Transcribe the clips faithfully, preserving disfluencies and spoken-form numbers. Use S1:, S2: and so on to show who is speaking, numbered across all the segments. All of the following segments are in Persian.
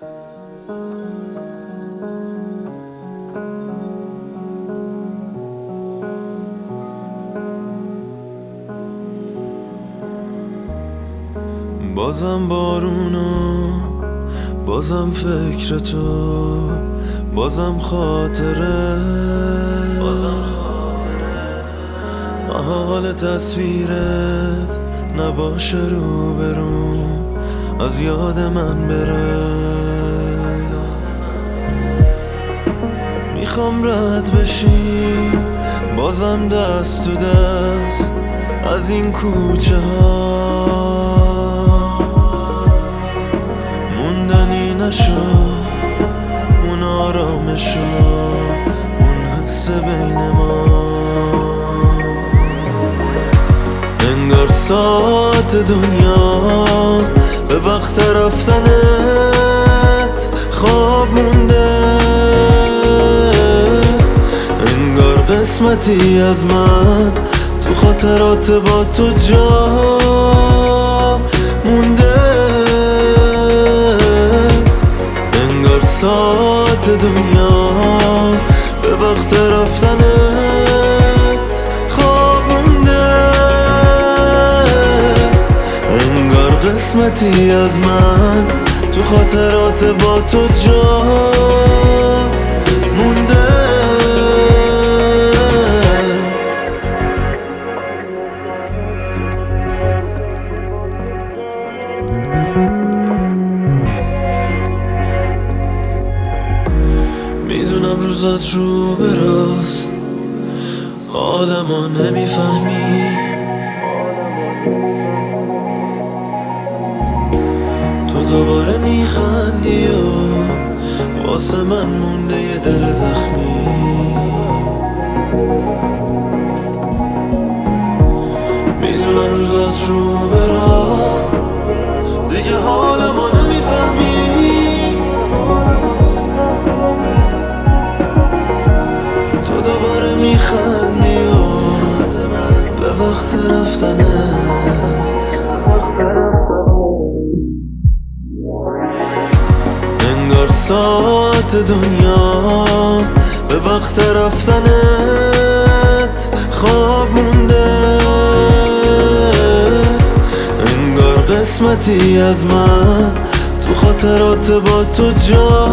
S1: بازم بارونو، بازم فکر تو، بازم خاطره محال تصویرت نباشه رو برو از یاد من بره. میخوام رد بشیم بازم دست تو دست از این کوچه ها، موندنی نشد اون آرامش و اون حس بین ما. انگار ساعت دنیا به وقت رفتنت خواب مونده، انگار قسمتی از من تو خاطرات با تو جا مونده. انگار ساعت دنیا به وقت رفتنت خواب مونده، انگار قسمتی از من تو خاطرات با تو جا مونده. میدونم روزات رو به راست حالمو نمیفهمی، تو دوباره میخندی و واسه من مونده یه دل زخمی. میدونم روزات رو به راست دیگه حالمو نمیفهمی، تو دوباره میخندی و به وقت رفتنت انگار ساعت دنیا به وقت رفتنت خواب مونده، انگار قسمتی از من تو خاطرات با تو جا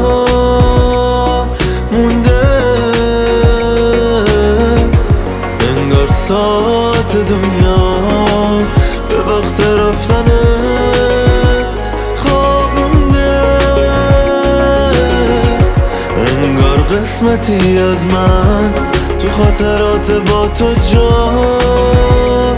S1: مونده. انگار ساعت دنیا به وقت رفتنت خواب مونده، انگار قسمتی از من تو خاطرات با تو جا